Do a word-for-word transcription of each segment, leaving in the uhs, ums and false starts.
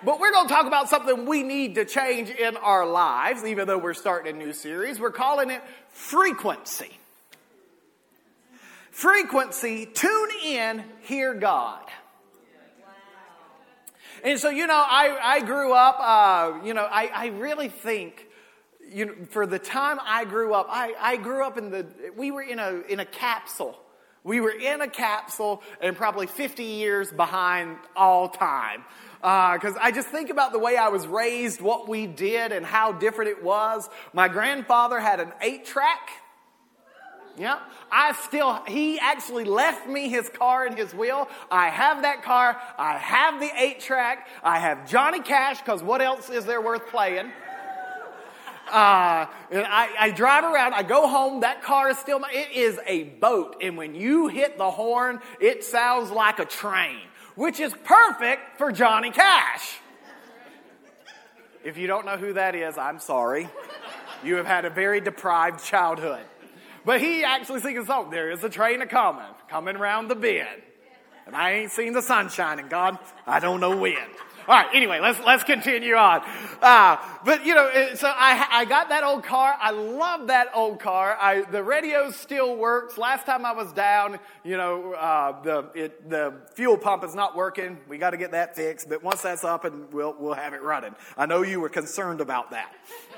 But we're going to talk about something we need to change in our lives, even though we're starting a new series. We're calling it frequency. Frequency, tune in, hear God. And so, you know, I, I grew up, uh, you know, I, I really think, you know, for the time I grew up, I, I grew up in the, we were in a in a capsule. We were in a capsule and probably fifty years behind all time. Because uh, I just think about the way I was raised, what we did, and how different it was. My grandfather had an eight-track. Yeah, I still, he actually left me his car and his wheel. I have that car. I have the eight-track. I have Johnny Cash, because what else is there worth playing? Uh, and I, I drive around, I go home, that car is still, my, it is a boat. And when you hit the horn, it sounds like a train, which is perfect for Johnny Cash. If you don't know who that is, I'm sorry. You have had a very deprived childhood. But he actually sings a song, there is a train a-coming, coming round the bend. And I ain't seen the sun shining, God, I don't know when. All right, anyway, let's let's continue on. Uh, but, you know, so I I got that old car. I love that old car. I the radio still works. Last time I was down, you know, uh, the it, the fuel pump is not working. We got to get that fixed. But once that's up, and we'll we'll have it running. I know you were concerned about that.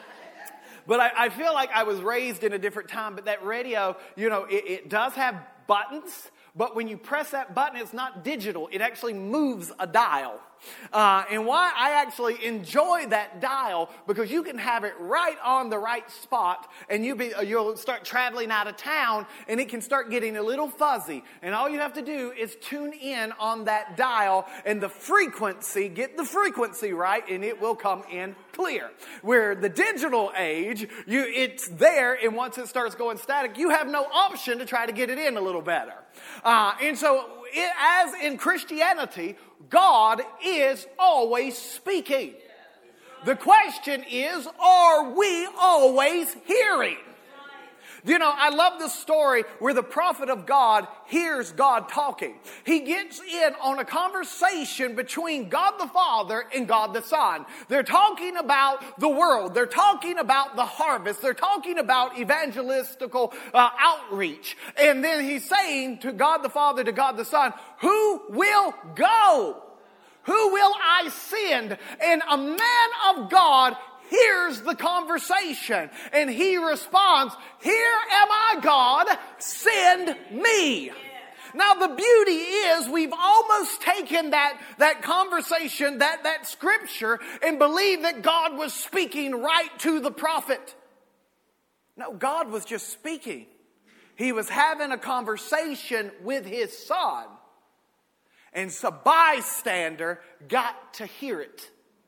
But I, I feel like I was raised in a different time. But that radio, you know, it, it does have buttons. But when you press that button, it's not digital. It actually moves a dial. Uh, and why I actually enjoy that dial, because you can have it right on the right spot, and you be, you'll start traveling out of town, and it can start getting a little fuzzy. And all you have to do is tune in on that dial, and the frequency, get the frequency right, and it will come in clear. Where the digital age, you it's there, and once it starts going static, you have no option to try to get it in a little better. Uh, and so, it, as in Christianity, God is always speaking. The question is, are we always hearing? You know, I love this story where the prophet of God hears God talking. He gets in on a conversation between God the Father and God the Son. They're talking about the world. They're talking about the harvest. They're talking about evangelistical uh, outreach. And then he's saying to God the Father, to God the Son, who will go? Who will I send? And a man of God hears the conversation, and he responds, here am I, God, send me. Now the beauty is we've almost taken that, that conversation, that, that scripture, and believe that God was speaking right to the prophet. No, God was just speaking. He was having a conversation with his son, and a bystander got to hear it.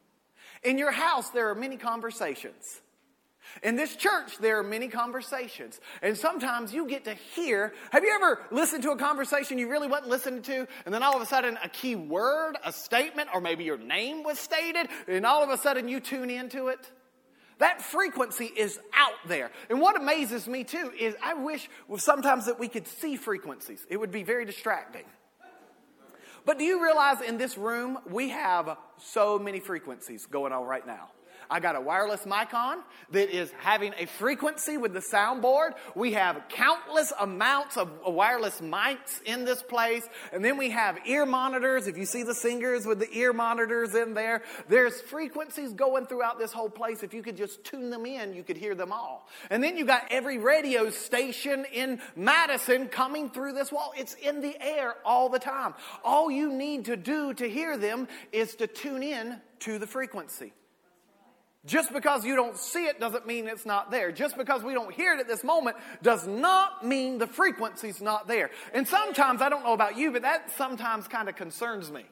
In your house, there are many conversations. In this church, there are many conversations. And sometimes you get to hear. Have you ever listened to a conversation you really wasn't listening to, and then all of a sudden a key word, a statement, or maybe your name was stated, and all of a sudden you tune into it? That frequency is out there. And what amazes me too is I wish sometimes that we could see frequencies. It would be very distracting. But do you realize in this room, we have so many frequencies going on right now? I got a wireless mic on that is having a frequency with the soundboard. We have countless amounts of wireless mics in this place. And then we have ear monitors. If you see the singers with the ear monitors in there, there's frequencies going throughout this whole place. If you could just tune them in, you could hear them all. And then you got every radio station in Madison coming through this wall. It's in the air all the time. All you need to do to hear them is to tune in to the frequency. Just because you don't see it doesn't mean it's not there. Just because we don't hear it at this moment does not mean the frequency's not there. And sometimes, I don't know about you, but that sometimes kind of concerns me.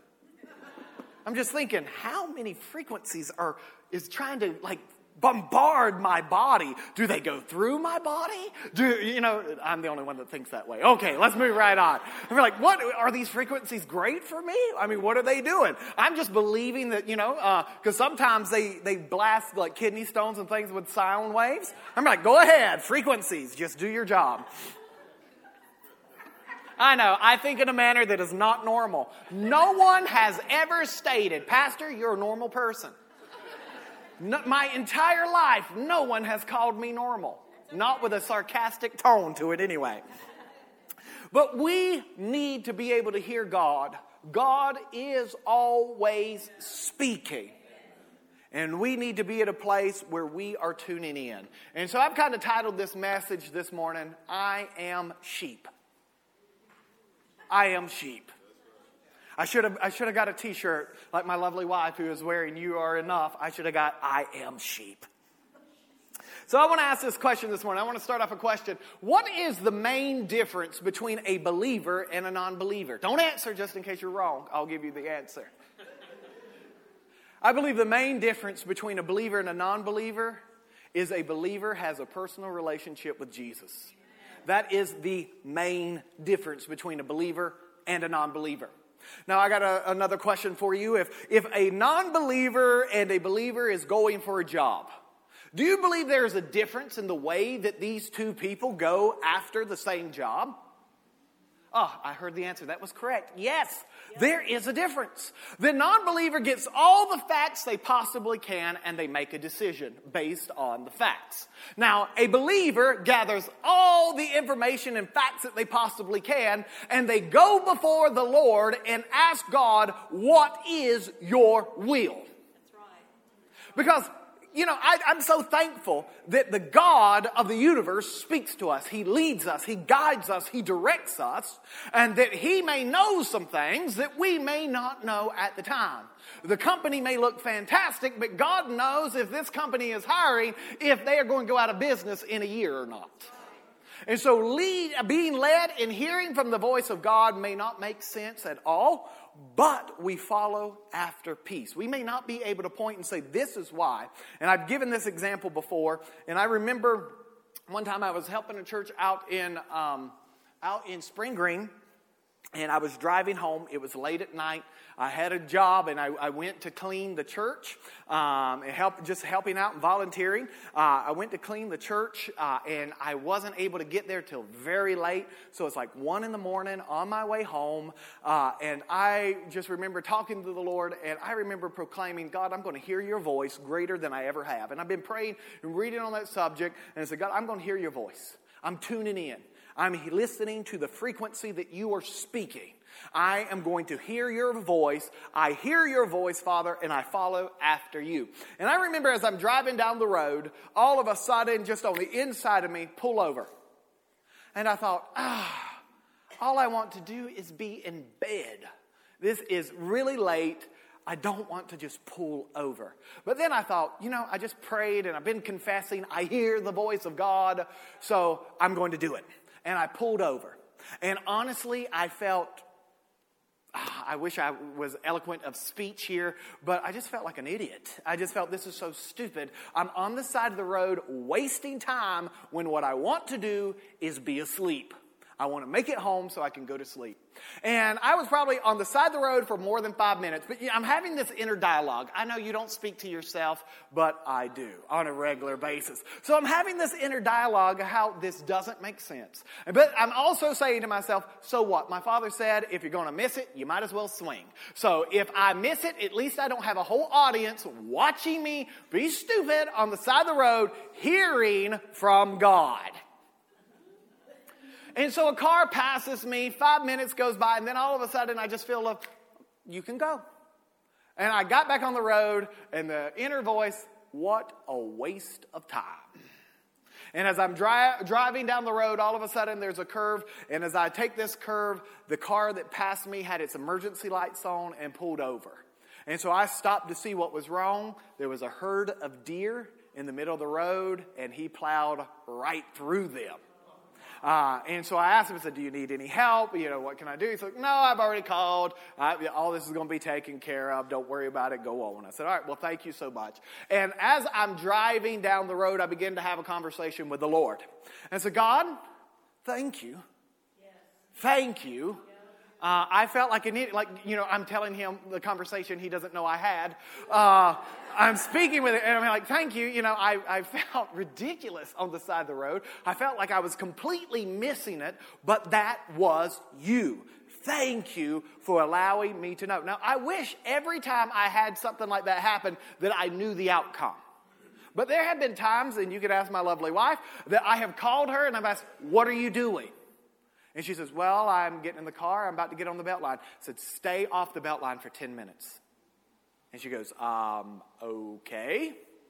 I'm just thinking, how many frequencies are is trying to like bombard my body? Do they go through my body? Do you know? I'm the only one that thinks that way. Okay, let's move right on. And we're like, what are these frequencies great for me? I mean, what are they doing? I'm just believing that, you know, because uh, sometimes they they blast like kidney stones and things with sound waves. I'm like, go ahead, frequencies, just do your job. I know. I think in a manner that is not normal. No one has ever stated, Pastor, you're a normal person. No, my entire life, no one has called me normal. Not with a sarcastic tone to it anyway. But we need to be able to hear God. God is always speaking. And we need to be at a place where we are tuning in. And so I've kind of titled this message this morning, I Am Sheep. I am sheep. I should have I should have got a t-shirt like my lovely wife who is wearing You Are Enough. I should have got I Am Sheep. So I want to ask this question this morning. I want to start off a question. What is the main difference between a believer and a non-believer? Don't answer just in case you're wrong. I'll give you the answer. I believe the main difference between a believer and a non-believer is a believer has a personal relationship with Jesus. That is the main difference between a believer and a non-believer. Now, I got a, another question for you. If, if a non-believer and a believer is going for a job, do you believe there is a difference in the way that these two people go after the same job? Oh, I heard the answer. That was correct. Yes, there is a difference. The non-believer gets all the facts they possibly can and they make a decision based on the facts. Now, a believer gathers all the information and facts that they possibly can and they go before the Lord and ask God, what is your will? That's right. Because You know, I, I'm so thankful that the God of the universe speaks to us. He leads us. He guides us. He directs us. And that He may know some things that we may not know at the time. The company may look fantastic, but God knows if this company is hiring, if they are going to go out of business in a year or not. And so lead, being led and hearing from the voice of God may not make sense at all, but we follow after peace. We may not be able to point and say, this is why. And I've given this example before, and I remember one time I was helping a church out in um, out in Spring Green, and I was driving home. It was late at night. I had a job, and I, I went to clean the church, um, and help, just helping out and volunteering. Uh, I went to clean the church, uh, and I wasn't able to get there till very late. So it's like one in the morning on my way home, uh, and I just remember talking to the Lord, and I remember proclaiming, God, I'm going to hear your voice greater than I ever have. And I've been praying and reading on that subject, and I said, God, I'm going to hear your voice. I'm tuning in. I'm listening to the frequency that you are speaking. I am going to hear your voice. I hear your voice, Father, and I follow after you. And I remember as I'm driving down the road, all of a sudden, just on the inside of me, pull over. And I thought, ah, all I want to do is be in bed. This is really late. I don't want to just pull over. But then I thought, you know, I just prayed and I've been confessing. I hear the voice of God, so I'm going to do it. And I pulled over. And honestly, I felt, ah, I wish I was eloquent of speech here, but I just felt like an idiot. I just felt this is so stupid. I'm on the side of the road wasting time when what I want to do is be asleep. I want to make it home so I can go to sleep. And I was probably on the side of the road for more than five minutes. But I'm having this inner dialogue. I know you don't speak to yourself, but I do on a regular basis. So I'm having this inner dialogue of how this doesn't make sense. But I'm also saying to myself, so what? My father said, if you're going to miss it, you might as well swing. So if I miss it, at least I don't have a whole audience watching me be stupid on the side of the road, hearing from God. And so a car passes me, five minutes goes by, and then all of a sudden I just feel, a, you can go. And I got back on the road, and the inner voice, what a waste of time. And as I'm dri- driving down the road, all of a sudden there's a curve, and as I take this curve, the car that passed me had its emergency lights on and pulled over. And so I stopped to see what was wrong. There was a herd of deer in the middle of the road, and he plowed right through them. Uh, and so I asked him, I said, do you need any help? You know, what can I do? He's like, no, I've already called. I, all this is going to be taken care of. Don't worry about it. Go on. I said, all right, well, thank you so much. And as I'm driving down the road, I begin to have a conversation with the Lord. And I said, God, thank you. Yes. Thank you. Uh, I felt like an idiot, like, you know, I'm telling him the conversation he doesn't know I had. Uh, I'm speaking with it, and I'm like, thank you. You know, I, I felt ridiculous on the side of the road. I felt like I was completely missing it, but that was you. Thank you for allowing me to know. Now, I wish every time I had something like that happen that I knew the outcome. But there have been times, and you could ask my lovely wife, that I have called her and I've asked, what are you doing? And she says, well, I'm getting in the car. I'm about to get on the belt line. I said, stay off the belt line for ten minutes. And she goes, um, okay.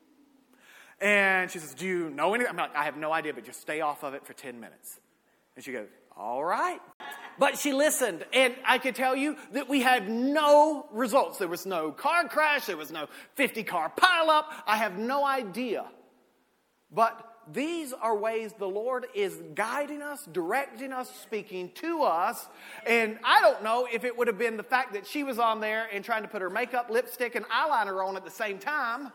And she says, do you know anything? I'm like, I have no idea, but just stay off of it for ten minutes. And she goes, all right. But she listened, and I could tell you that we had no results. There was no car crash. There was no fifty-car pileup. I have no idea. But these are ways the Lord is guiding us, directing us, speaking to us. And I don't know if it would have been the fact that she was on there and trying to put her makeup, lipstick, and eyeliner on at the same time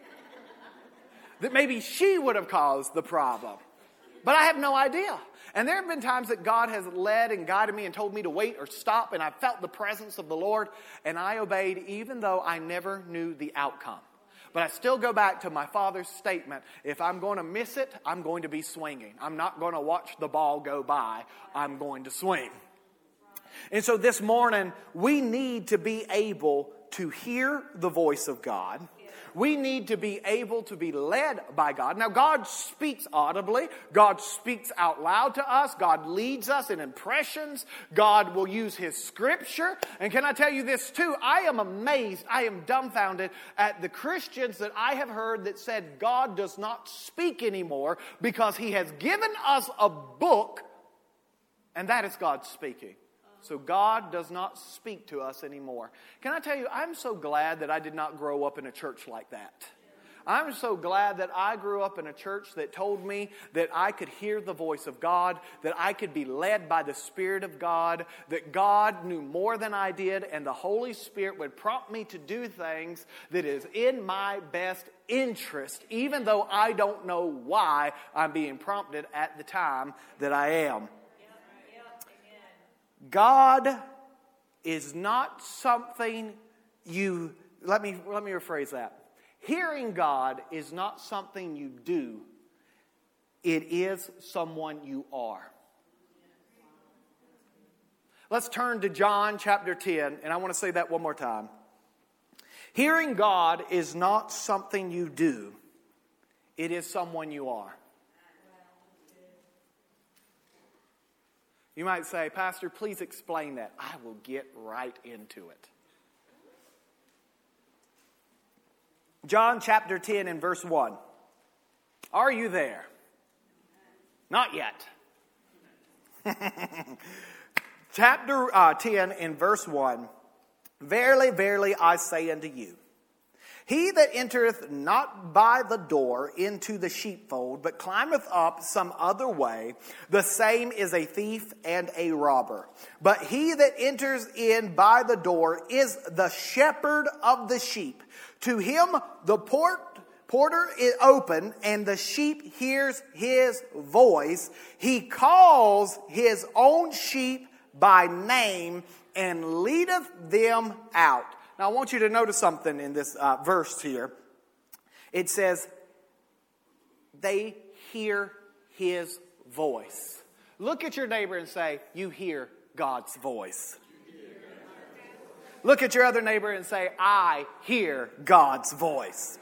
that maybe she would have caused the problem. But I have no idea. And there have been times that God has led and guided me and told me to wait or stop, and I felt the presence of the Lord, and I obeyed even though I never knew the outcome. But I still go back to my father's statement, if I'm going to miss it, I'm going to be swinging. I'm not going to watch the ball go by. I'm going to swing. And so this morning, we need to be able to hear the voice of God. We need to be able to be led by God. Now, God speaks audibly. God speaks out loud to us. God leads us in impressions. God will use His Scripture. And can I tell you this too? I am amazed, I am dumbfounded at the Christians that I have heard that said God does not speak anymore because He has given us a book, and that is God speaking. So God does not speak to us anymore. Can I tell you, I'm so glad that I did not grow up in a church like that. I'm so glad that I grew up in a church that told me that I could hear the voice of God, that I could be led by the Spirit of God, that God knew more than I did, and the Holy Spirit would prompt me to do things that is in my best interest, even though I don't know why I'm being prompted at the time that I am. God is not something you, let me, let me rephrase that. Hearing God is not something you do. It is someone you are. Let's turn to John chapter ten, and I want to say that one more time. Hearing God is not something you do. It is someone you are. You might say, Pastor, please explain that. I will get right into it. John chapter ten and verse one. Are you there? Not yet. Chapter uh, ten and verse one. Verily, verily, I say unto you, he that entereth not by the door into the sheepfold, but climbeth up some other way, the same is a thief and a robber. But he that enters in by the door is the shepherd of the sheep. To him the port, porter is open, and the sheep hears his voice. He calls his own sheep by name and leadeth them out. Now, I want you to notice something in this uh, verse here. It says, they hear his voice. Look at your neighbor and say, you hear God's voice. Look at your other neighbor and say, I hear God's voice.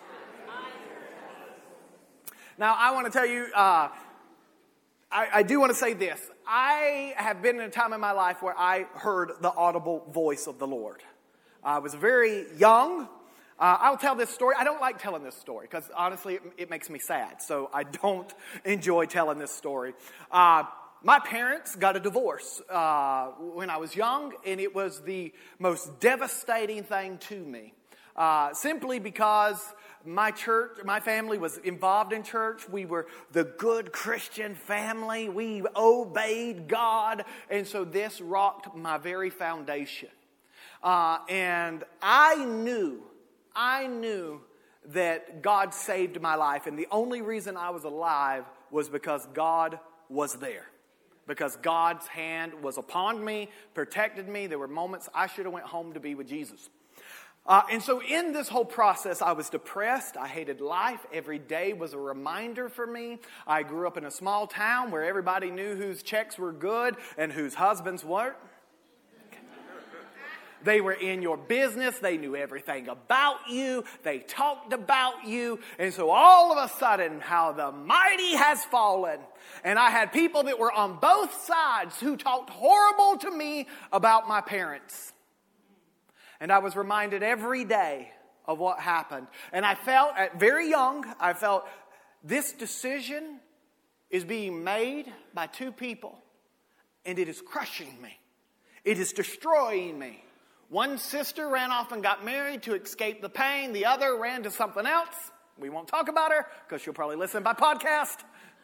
Now, I want to tell you, uh, I, I do want to say this. I have been in a time in my life where I heard the audible voice of the Lord. I was very young. Uh, I'll tell this story. I don't like telling this story because honestly it, it makes me sad. So I don't enjoy telling this story. Uh, my parents got a divorce uh, when I was young, and it was the most devastating thing to me. Uh, simply because my church, my family was involved in church. We were the good Christian family. We obeyed God. And so this rocked my very foundation. Uh, and I knew, I knew that God saved my life. And the only reason I was alive was because God was there. because God's hand was upon me, protected me. There were moments I should have went home to be with Jesus. Uh, and so in this whole process, I was depressed. I hated life. Every day was a reminder for me. I grew up in a small town where everybody knew whose checks were good and whose husbands weren't. They were in your business. They knew everything about you. They talked about you. And so all of a sudden, how the mighty has fallen. And I had people that were on both sides who talked horrible to me about my parents. And I was reminded every day of what happened. And I felt, at very young, I felt this decision is being made by two people. And it is crushing me. It is destroying me. One sister ran off and got married to escape the pain. The other ran to something else. We won't talk about her because she'll probably listen by podcast.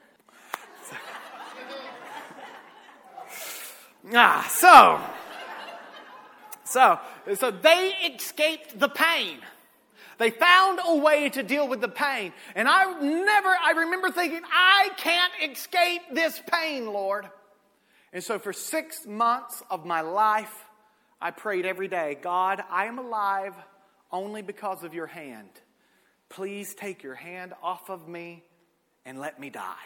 ah, so... So, so they escaped the pain. They found a way to deal with the pain. And I never, I remember thinking, I can't escape this pain, Lord. And so for six months of my life, I prayed every day, God, I am alive only because of your hand. Please take your hand off of me and let me die.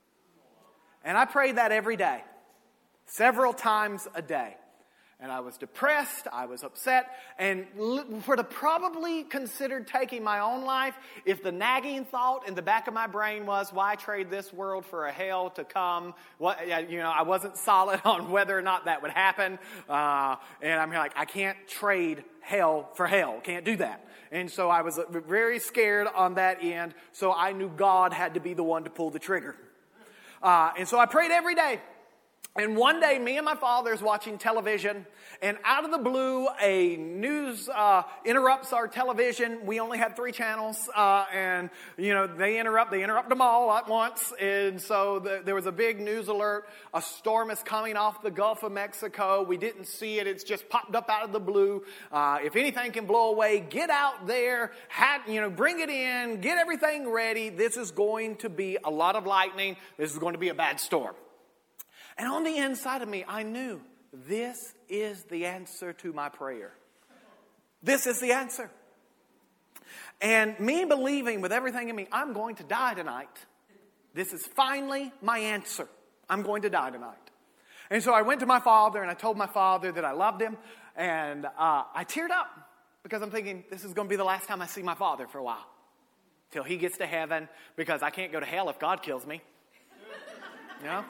And I prayed that every day, several times a day. And I was depressed, I was upset, and would have probably considered taking my own life if the nagging thought in the back of my brain was, why trade this world for a hell to come? What, you know, I wasn't solid on whether or not that would happen. Uh, and I'm like, I can't trade hell for hell. Can't do that. And so I was very scared on that end, so I knew God had to be the one to pull the trigger. Uh, and so I prayed every day. And one day, me and my father is watching television, and out of the blue, a news uh, interrupts our television. We only had three channels, uh, and, you know, they interrupt, they interrupt them all at once. And so the, there was a big news alert. A storm is coming off the Gulf of Mexico. We didn't see it. It's just popped up out of the blue. Uh, if anything can blow away, get out there, have, you know, bring it in, get everything ready. This is going to be a lot of lightning. This is going to be a bad storm. And on the inside of me, I knew this is the answer to my prayer. This is the answer. And me believing with everything in me, I'm going to die tonight. This is finally my answer. I'm going to die tonight. And so I went to my father and I told my father that I loved him. And uh, I teared up because I'm thinking this is going to be the last time I see my father for a while. Till he gets to heaven, because I can't go to hell if God kills me. You know?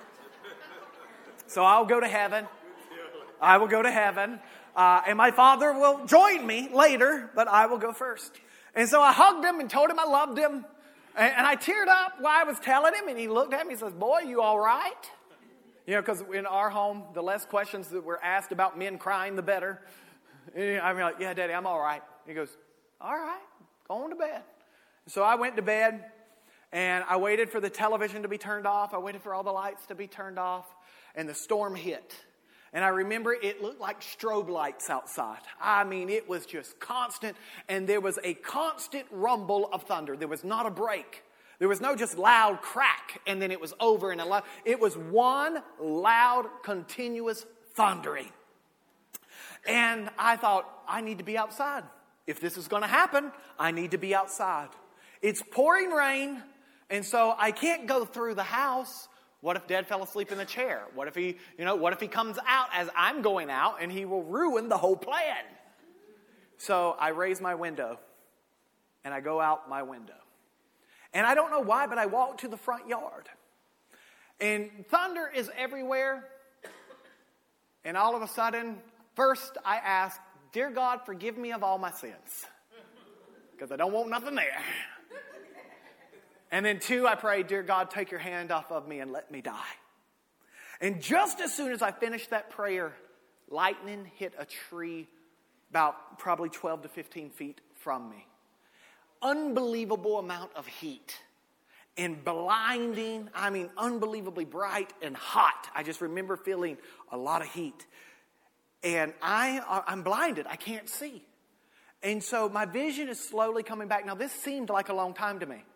So I'll go to heaven. I will go to heaven. Uh, and my father will join me later, but I will go first. And so I hugged him and told him I loved him. And, and I teared up while I was telling him. And he looked at me and says, boy, you all right? You know, because in our home, the less questions that were asked about men crying, the better. And I'm like, yeah, Daddy, I'm all right. He goes, all right, go on to bed. So I went to bed. And I waited for the television to be turned off. I waited for all the lights to be turned off. And the storm hit. And I remember it looked like strobe lights outside. I mean, it was just constant. And there was a constant rumble of thunder. There was not a break. There was no just loud crack and then it was over. And a loud, it was one loud, continuous thundering. And I thought, I need to be outside. If this is going to happen, I need to be outside. It's pouring rain. And so I can't go through the house. What if Dad fell asleep in the chair? What if he, you know, what if he comes out as I'm going out and he will ruin the whole plan? So I raise my window and I go out my window. And I don't know why, but I walk to the front yard. And thunder is everywhere. And all of a sudden, first I ask, dear God, forgive me of all my sins. Because I don't want nothing there. And then two, I pray, dear God, take your hand off of me and let me die. And just as soon as I finished that prayer, lightning hit a tree about probably twelve to fifteen feet from me. Unbelievable amount of heat. And blinding, I mean unbelievably bright and hot. I just remember feeling a lot of heat. And I, I'm blinded. I can't see. And so my vision is slowly coming back. Now this seemed like a long time to me.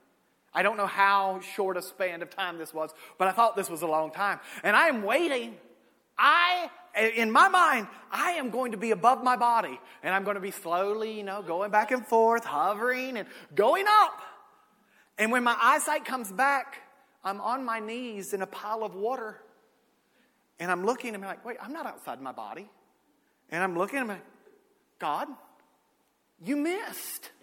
I don't know how short a span of time this was, but I thought this was a long time. And I am waiting. I, in my mind, I am going to be above my body. And I'm going to be slowly, you know, going back and forth, hovering and going up. And when my eyesight comes back, I'm on my knees in a pile of water. And I'm looking and I'm like, wait, I'm not outside my body. And I'm looking and I'm like, God, you missed.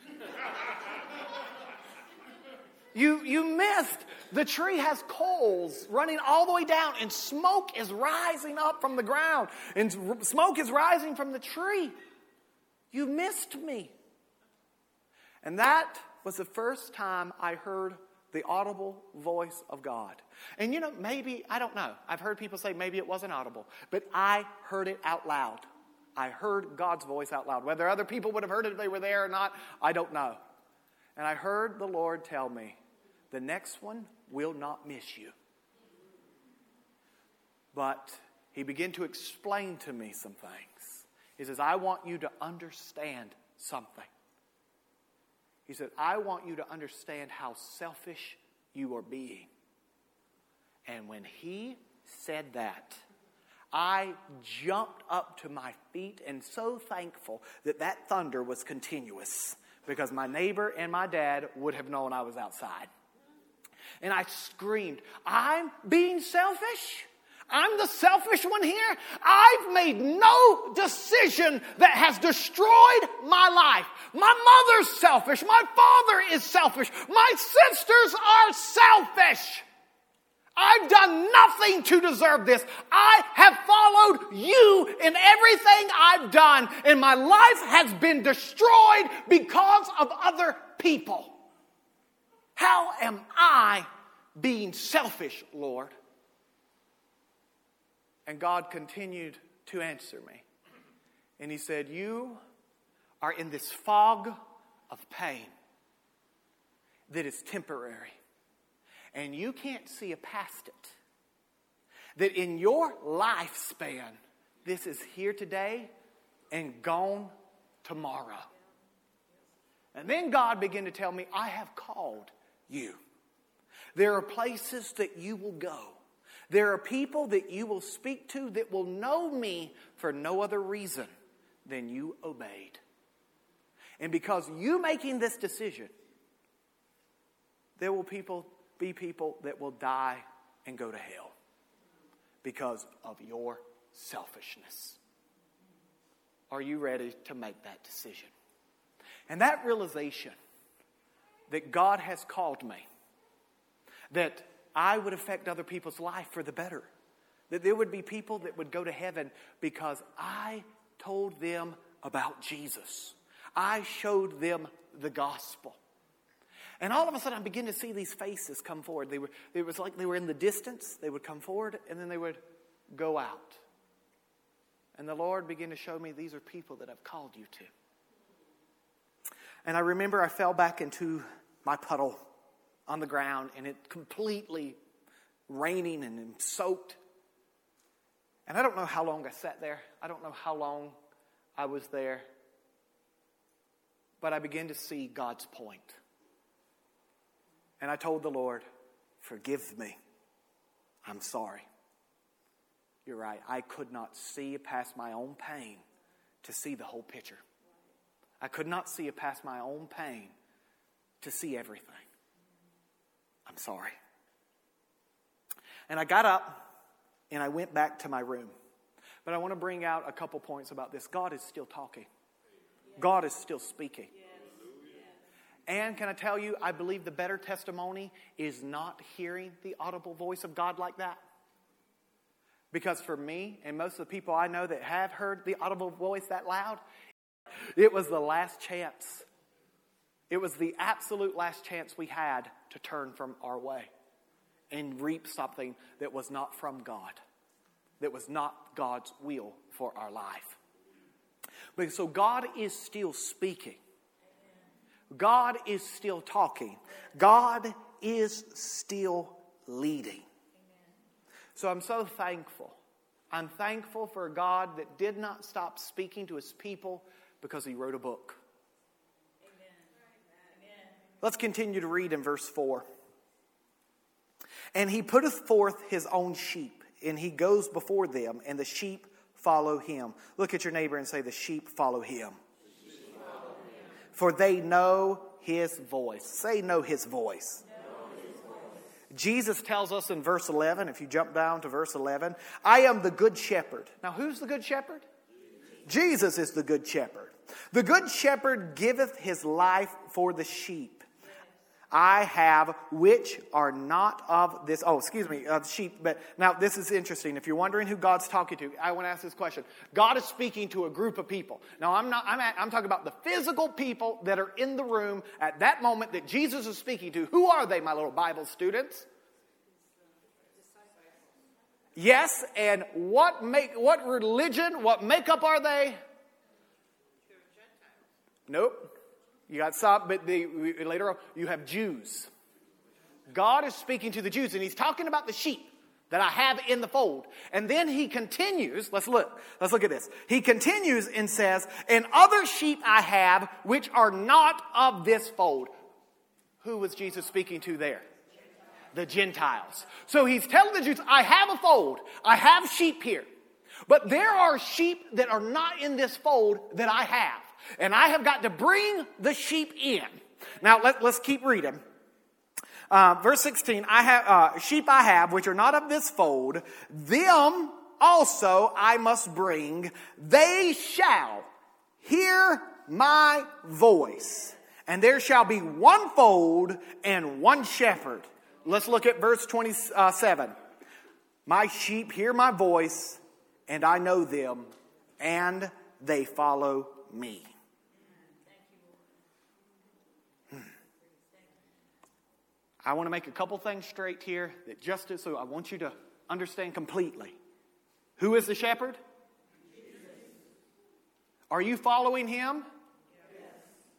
You, you missed. The tree has coals running all the way down, and smoke is rising up from the ground, and smoke is rising from the tree. You missed me. And that was the first time I heard the audible voice of God. And you know, maybe, I don't know. I've heard people say maybe it wasn't audible, but I heard it out loud. I heard God's voice out loud. Whether other people would have heard it if they were there or not, I don't know. And I heard the Lord tell me, the next one will not miss you. But he began to explain to me some things. He says, I want you to understand something. He said, I want you to understand how selfish you are being. And when he said that, I jumped up to my feet and so thankful that that thunder was continuous, because my neighbor and my dad would have known I was outside. And I screamed, I'm being selfish? I'm the selfish one here? I've made no decision that has destroyed my life. My mother's selfish. My father is selfish. My sisters are selfish. I've done nothing to deserve this. I have followed you in everything I've done, and my life has been destroyed because of other people. How am I being selfish, Lord? And God continued to answer me. And he said, you are in this fog of pain that is temporary. And you can't see past it. That in your lifespan, this is here today and gone tomorrow. And then God began to tell me, I have called you. There are places that you will go. There are people that you will speak to that will know me for no other reason than you obeyed. And because you making this decision, there will people be people that will die and go to hell because of your selfishness. Are you ready to make that decision? And that realization that God has called me, that I would affect other people's life for the better, that there would be people that would go to heaven because I told them about Jesus. I showed them the gospel. And all of a sudden I began to see these faces come forward. They were, it was like they were in the distance. They would come forward and then they would go out. And the Lord began to show me, these are people that I've called you to. And I remember I fell back into my puddle on the ground, and it completely raining and soaked. And I don't know how long I sat there. I don't know how long I was there. But I began to see God's point. And I told the Lord, forgive me. I'm sorry. You're right. I could not see past my own pain to see the whole picture. I could not see past my own pain to see everything. I'm sorry. And I got up and I went back to my room. But I want to bring out a couple points about this. God is still talking. God is still speaking. And can I tell you, I believe the better testimony is not hearing the audible voice of God like that. Because for me, and most of the people I know that have heard the audible voice that loud, it was the last chance. It was the absolute last chance we had to turn from our way and reap something that was not from God, that was not God's will for our life. But so God is still speaking. God is still talking. God is still leading. So I'm so thankful. I'm thankful for a God that did not stop speaking to his people because he wrote a book. Amen. Let's continue to read in verse four. And he putteth forth his own sheep, and he goes before them, and the sheep follow him. Look at your neighbor and say, the sheep follow him. The sheep follow him. For they know his voice. Say, know his voice. Know his voice. Jesus tells us in verse eleven, if you jump down to verse eleven, I am the good shepherd. Now, who's the good shepherd? Jesus is the good shepherd. The good shepherd giveth his life for the sheep. I have, which are not of this, oh, excuse me, uh, sheep. But now this is interesting. If you're wondering who God's talking to, I want to ask this question. God is speaking to a group of people. Now, I'm not, I'm, at, I'm talking about the physical people that are in the room at that moment that Jesus is speaking to. Who are they, my little Bible students? Yes, and what make, what religion, what makeup are they? Nope. You got some, but the, later on, you have Jews. God is speaking to the Jews, and he's talking about the sheep that I have in the fold. And then he continues, let's look, let's look at this. He continues and says, and other sheep I have, which are not of this fold. Who was Jesus speaking to there? The Gentiles. So he's telling the Jews, I have a fold. I have sheep here. But there are sheep that are not in this fold that I have. And I have got to bring the sheep in. Now, let, let's keep reading. Uh, verse sixteen, I have uh, sheep I have, which are not of this fold. Them also I must bring. They shall hear my voice. And there shall be one fold and one shepherd. Let's look at verse twenty-seven. My sheep hear my voice, and I know them, and they follow me. Hmm. I want to make a couple things straight here that just so I want you to understand completely. Who is the shepherd? Jesus. Are you following him? Yes.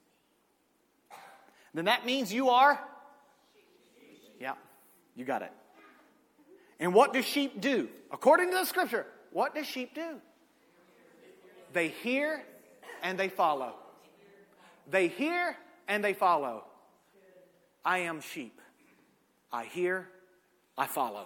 Then that means you are? Yeah, you got it. And what do sheep do? According to the scripture, what do sheep do? They hear and they follow. They hear and they follow. I am sheep. I hear, I follow.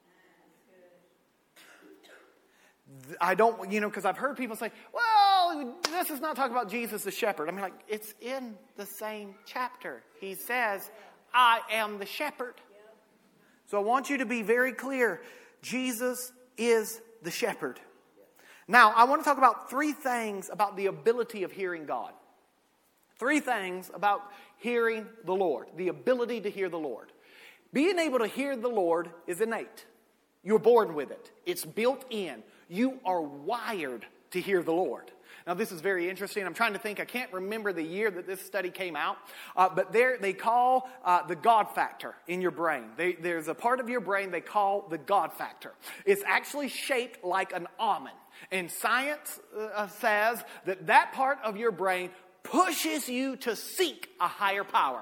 I don't, you know, because I've heard people say, well, this is not talking about Jesus the shepherd. I mean, like, it's in the same chapter. He says, I am the shepherd. So I want you to be very clear. Jesus is the shepherd. Now, I want to talk about three things about the ability of hearing God. Three things about hearing the Lord. The ability to hear the Lord. Being able to hear the Lord is innate. You're born with it. It's built in. You are wired to hear the Lord. Now, this is very interesting. I'm trying to think. I can't remember the year that this study came out. Uh, but there they call uh, the God factor in your brain. They, there's a part of your brain they call the God factor. It's actually shaped like an almond. And science uh, says that that part of your brain pushes you to seek a higher power.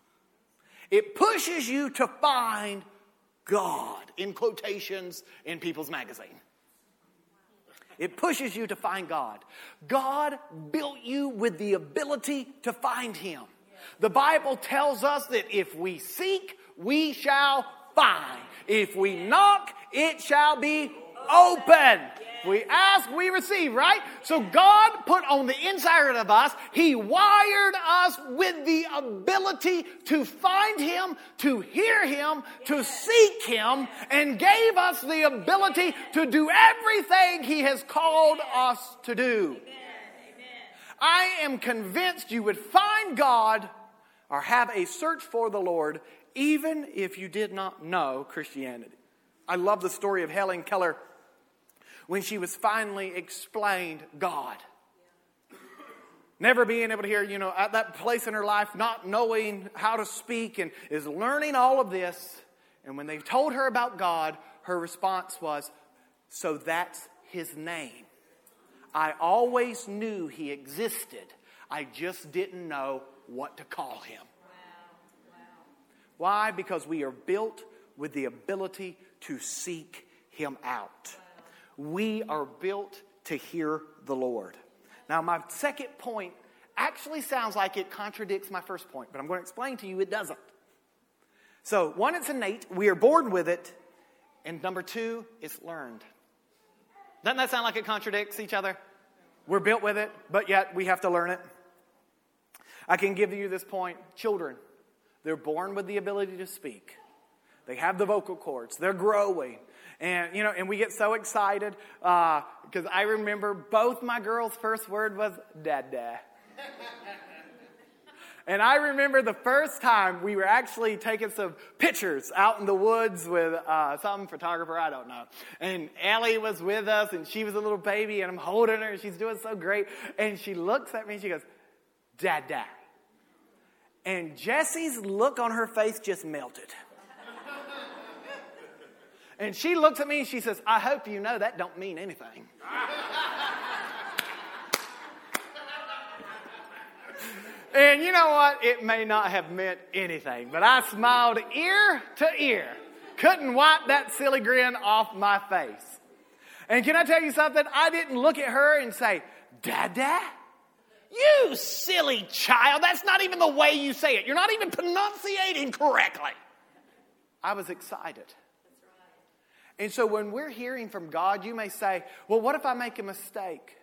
It pushes you to find God, in quotations in People's Magazine. It pushes you to find God. God built you with the ability to find Him. The Bible tells us that if we seek, we shall find. If we knock, it shall be open. We ask, we receive, right? So God put on the inside of us, He wired us with the ability to find Him, to hear Him, to seek Him, and gave us the ability to do everything He has called us to do. I am convinced you would find God or have a search for the Lord even if you did not know Christianity. I love the story of Helen Keller when she was finally explained God. Never being able to hear, you know, at that place in her life, not knowing how to speak and is learning all of this. And when they told her about God, her response was, so that's His name. I always knew He existed. I just didn't know what to call Him. Wow. Wow. Why? Because we are built with the ability to seek Him out. We are built to hear the Lord. Now, my second point actually sounds like it contradicts my first point, but I'm going to explain to you it doesn't. So one, it's innate. We are born with it. And number two, it's learned. Doesn't that sound like it contradicts each other? We're built with it, but yet we have to learn it. I can give you this point. Children, they're born with the ability to speak. They have the vocal cords. They're growing. And, you know, and we get so excited uh, because I remember both my girls' first word was dada. And I remember the first time we were actually taking some pictures out in the woods with uh, some photographer, I don't know. And Ellie was with us, and she was a little baby, and I'm holding her, and she's doing so great. And she looks at me, and she goes, Dada. And Jessie's look on her face just melted. And she looks at me, and she says, I hope you know that don't mean anything. And you know what? It may not have meant anything, but I smiled ear to ear. Couldn't wipe that silly grin off my face. And can I tell you something? I didn't look at her and say, Dada? You silly child. That's not even the way you say it. You're not even pronunciating correctly. I was excited. That's right. And so when we're hearing from God, you may say, well, what if I make a mistake?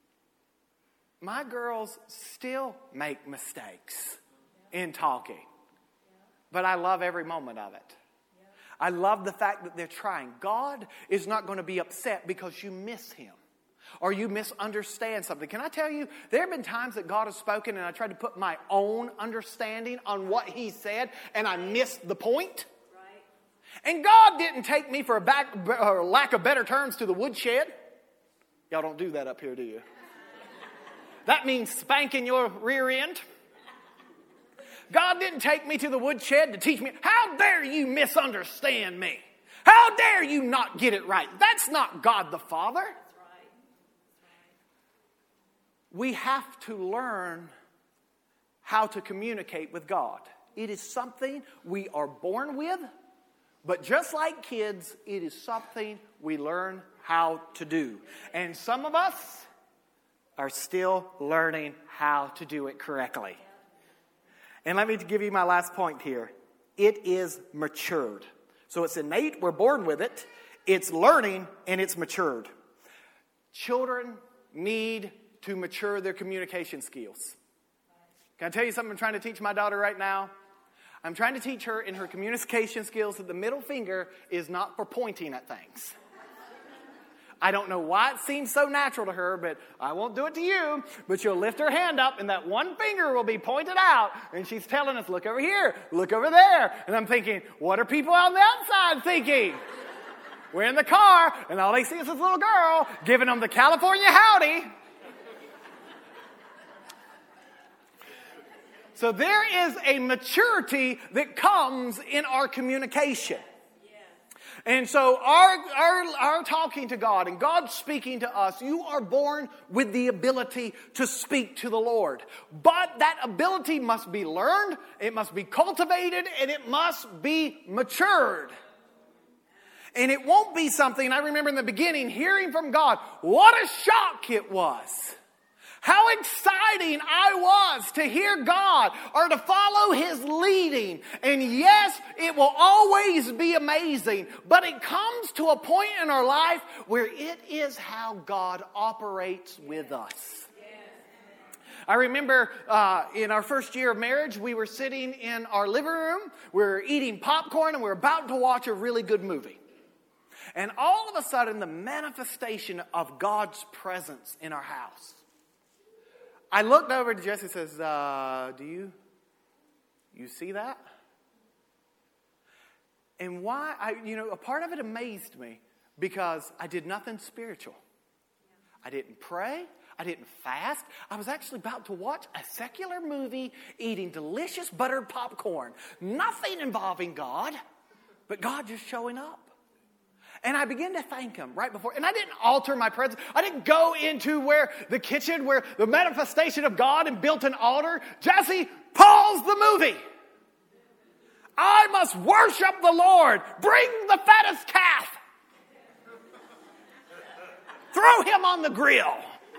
My girls still make mistakes in talking. But I love every moment of it. I love the fact that they're trying. God is not going to be upset because you miss him or you misunderstand something. Can I tell you, there have been times that God has spoken and I tried to put my own understanding on what he said and I missed the point. Right. And God didn't take me for a back, or lack of better terms to the woodshed. Y'all don't do that up here, do you? That means spanking your rear end. God didn't take me to the woodshed to teach me, how dare you misunderstand me? How dare you not get it right? That's not God the Father. That's right. That's right. We have to learn how to communicate with God. It is something we are born with, but just like kids, it is something we learn how to do. And some of us are still learning how to do it correctly. And let me give you my last point here. It is matured. So it's innate, we're born with it. It's learning, and it's matured. Children need to mature their communication skills. Can I tell you something I'm trying to teach my daughter right now? I'm trying to teach her in her communication skills that the middle finger is not for pointing at things. I don't know why it seems so natural to her, but I won't do it to you. But she'll lift her hand up, and that one finger will be pointed out. And she's telling us, look over here, look over there. And I'm thinking, what are people on the outside thinking? We're in the car, and all they see is this little girl giving them the California howdy. So there is a maturity that comes in our communication. And so our, our, our talking to God and God speaking to us, you are born with the ability to speak to the Lord. But that ability must be learned, it must be cultivated, and it must be matured. And it won't be something, I remember in the beginning hearing from God, what a shock it was. How exciting I was to hear God or to follow his leading. And yes, it will always be amazing, but it comes to a point in our life where it is how God operates with us. I remember uh, in our first year of marriage, we were sitting in our living room, we were eating popcorn, and we were about to watch a really good movie. And all of a sudden, the manifestation of God's presence in our house. I looked over to Jesse and says, uh, do you, you see that? And why, I, you know, a part of it amazed me because I did nothing spiritual. I didn't pray. I didn't fast. I was actually about to watch a secular movie eating delicious buttered popcorn. Nothing involving God, but God just showing up. And I began to thank him right before. And I didn't alter my presence. I didn't go into where the kitchen, where the manifestation of God and built an altar. Jesse, pause the movie. I must worship the Lord. Bring the fattest calf. Throw him on the grill.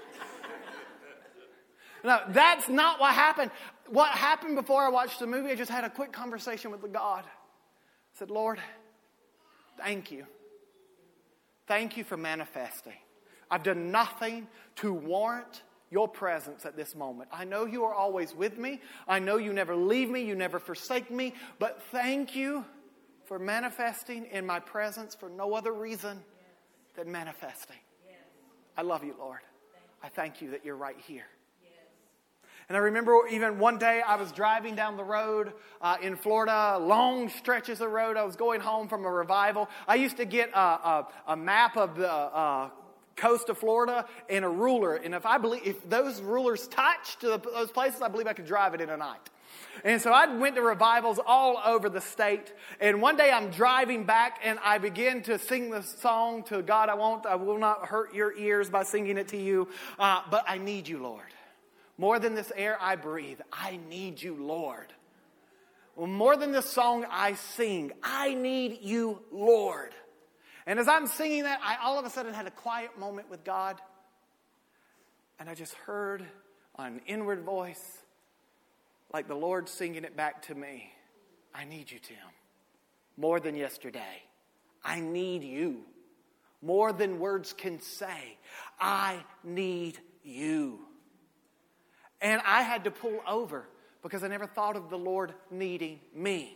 No, that's not what happened. What happened before I watched the movie, I just had a quick conversation with the God. said, Lord, thank you. Thank you for manifesting. I've done nothing to warrant your presence at this moment. I know you are always with me. I know you never leave me. You never forsake me. But thank you for manifesting in my presence for no other reason than manifesting. I love you, Lord. I thank you that you're right here. And I remember even one day I was driving down the road uh, in Florida, long stretches of road. I was going home from a revival. I used to get a, a, a map of the uh, coast of Florida and a ruler. And if I believe if those rulers touched to the, those places, I believe I could drive it in a night. And so I went to revivals all over the state. And one day I'm driving back and I begin to sing the song to God. I won't, I will not hurt your ears by singing it to you. Uh, but I need you, Lord. More than this air I breathe, I need you, Lord. Well, more than this song I sing, I need you, Lord. And as I'm singing that, I all of a sudden had a quiet moment with God. And I just heard on an inward voice, like the Lord singing it back to me. I need you, Tim. More than yesterday. I need you. More than words can say. I need you. And I had to pull over because I never thought of the Lord needing me.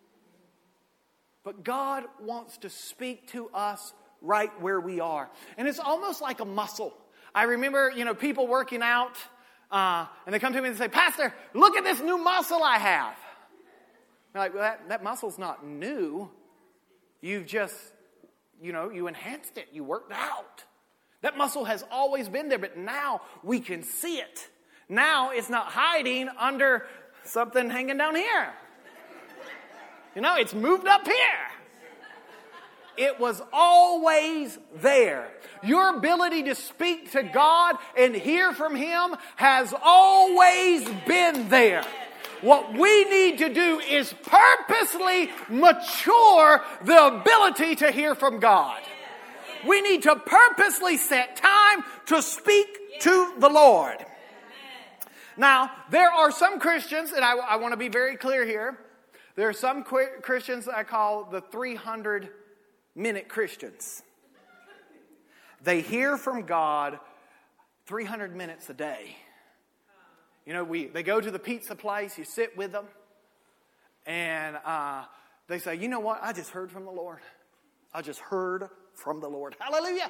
But God wants to speak to us right where we are. And it's almost like a muscle. I remember, you know, people working out, uh, and they come to me and say, Pastor, look at this new muscle I have. I'm like, well, that, that muscle's not new. You've just, you know, you enhanced it. You worked out. That muscle has always been there, but now we can see it. Now it's not hiding under something hanging down here. You know, it's moved up here. It was always there. Your ability to speak to God and hear from Him has always been there. What we need to do is purposely mature the ability to hear from God. We need to purposely set time to speak to the Lord. Now, there are some Christians, and I, I want to be very clear here. There are some qu- Christians that I call the three hundred minute Christians. They hear from God three hundred minutes a day. You know, we they go to the pizza place, you sit with them, and uh, they say, you know what, I just heard from the Lord. I just heard from the Lord. Hallelujah.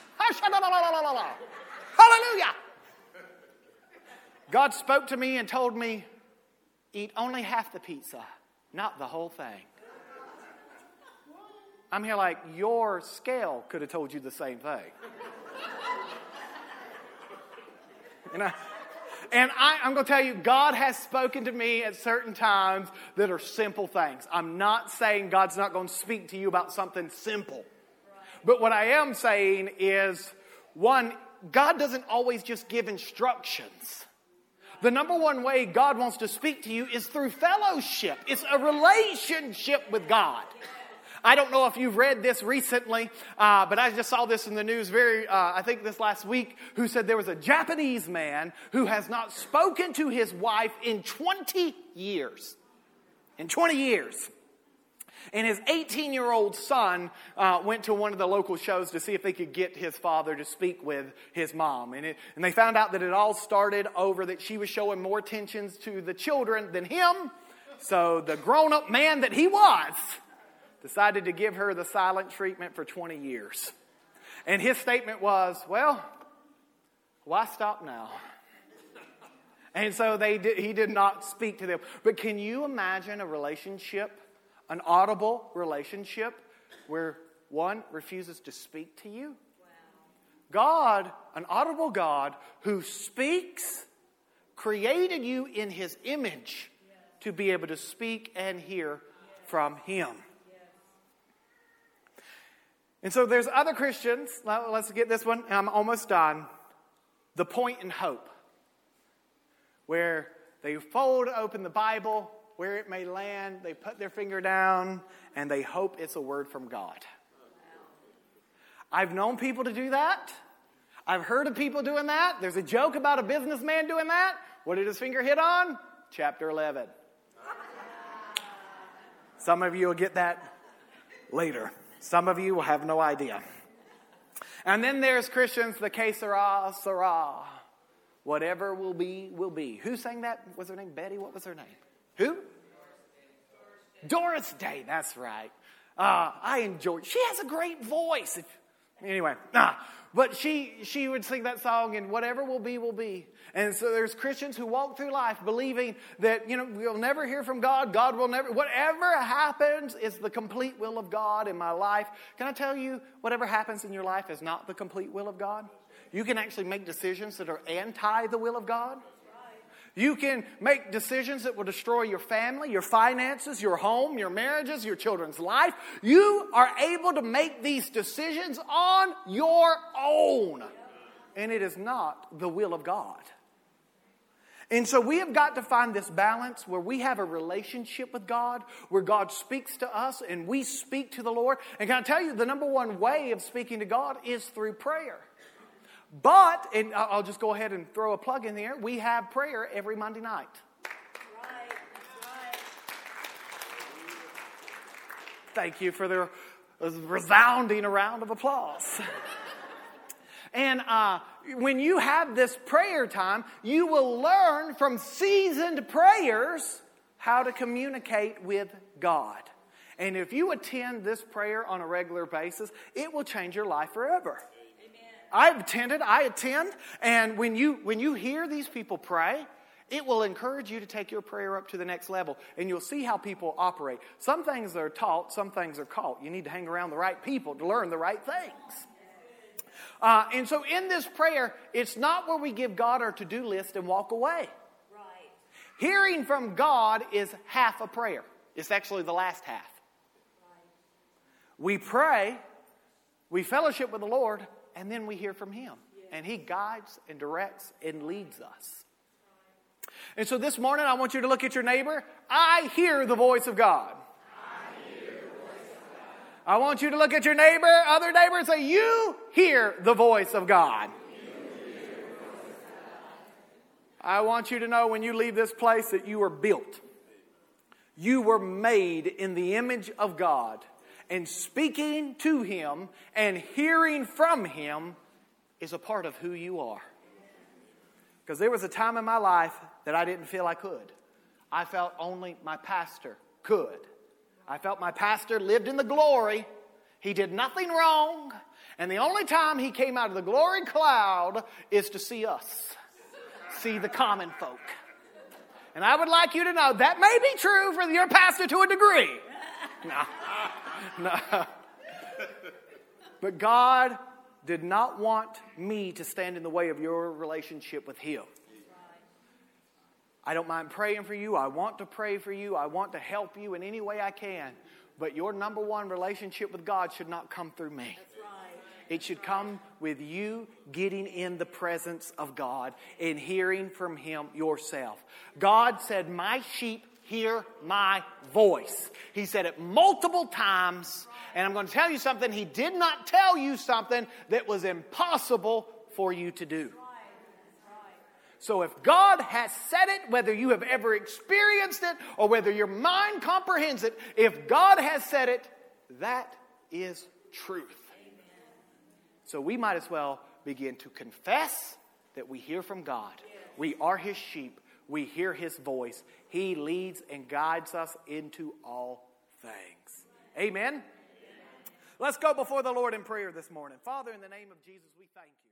Hallelujah. God spoke to me and told me, eat only half the pizza, not the whole thing. I'm here like, your scale could have told you the same thing. And, I, and I, I'm going to tell you, God has spoken to me at certain times that are simple things. I'm not saying God's not going to speak to you about something simple. But what I am saying is, one, God doesn't always just give instructions. The number one way God wants to speak to you is through fellowship. It's a relationship with God. I don't know if you've read this recently, uh, but I just saw this in the news very, uh, I think this last week, who said there was a Japanese man who has not spoken to his wife in twenty years. In twenty years. And his eighteen-year-old son uh, went to one of the local shows to see if they could get his father to speak with his mom. And, it, and they found out that it all started over that she was showing more attention to the children than him. So the grown-up man that he was decided to give her the silent treatment for twenty years. And his statement was, well, why stop now? And so they did, he did not speak to them. But can you imagine a relationship, an audible relationship, where one refuses to speak to you? Wow. God, an audible God who speaks, created you in His image yes. to be able to speak and hear yes. from Him. Yes. And so there's other Christians, let's get this one, and I'm almost done. The Point in Hope, where they fold open the Bible, where it may land, they put their finger down, and they hope it's a word from God. I've known people to do that. I've heard of people doing that. There's a joke about a businessman doing that. What did his finger hit on? Chapter eleven. Some of you will get that later. Some of you will have no idea. And then there's Christians, the que sera, sera. Whatever will be, will be. Who sang that? Was her name Betty? What was her name? Who? Doris Day. That's right. Uh, I enjoy. She has a great voice. If, anyway, nah. But she she would sing that song, and whatever will be, will be. And so there's Christians who walk through life believing that, you know, we'll never hear from God. God will never, whatever happens is the complete will of God in my life. Can I tell you, whatever happens in your life is not the complete will of God? You can actually make decisions that are anti the will of God. You can make decisions that will destroy your family, your finances, your home, your marriages, your children's life. You are able to make these decisions on your own. And it is not the will of God. And so we have got to find this balance where we have a relationship with God, where God speaks to us and we speak to the Lord. And can I tell you, the number one way of speaking to God is through prayer. But, and I'll just go ahead and throw a plug in there, we have prayer every Monday night. Right, right. Thank you for the resounding round of applause. And uh, when you have this prayer time, you will learn from seasoned prayers how to communicate with God. And if you attend this prayer on a regular basis, it will change your life forever. I've attended, I attend, and when you when you hear these people pray, it will encourage you to take your prayer up to the next level, and you'll see how people operate. Some things are taught, some things are caught. You need to hang around the right people to learn the right things. Uh, and so in this prayer, it's not where we give God our to-do list and walk away. Right. Hearing from God is half a prayer. It's actually the last half. Right. We pray, we fellowship with the Lord, and then we hear from Him. And He guides and directs and leads us. And so this morning, I want you to look at your neighbor. I hear the voice of God. I hear the voice of God. I want you to look at your neighbor, other neighbor, and say, you hear the voice of God. You hear the voice of God. I want you to know when you leave this place that you were built. You were made in the image of God. And speaking to Him and hearing from Him is a part of who you are. Because there was a time in my life that I didn't feel I could. I felt only my pastor could. I felt my pastor lived in the glory. He did nothing wrong. And the only time he came out of the glory cloud is to see us. See the common folk. And I would like you to know that may be true for your pastor to a degree. No. No. But God did not want me to stand in the way of your relationship with Him. I don't mind praying for you. I want to pray for you. I want to help you in any way I can. But your number one relationship with God should not come through me. That's right. It should come with you getting in the presence of God and hearing from Him yourself. God said, my sheep hear my voice. He said it multiple times. And I'm going to tell you something. He did not tell you something that was impossible for you to do. So if God has said it, whether you have ever experienced it or whether your mind comprehends it, if God has said it, that is truth. Amen. So we might as well begin to confess that we hear from God. Yes. We are His sheep. We hear His voice. He leads and guides us into all things. Amen? Amen. Let's go before the Lord in prayer this morning. Father, in the name of Jesus, we thank you.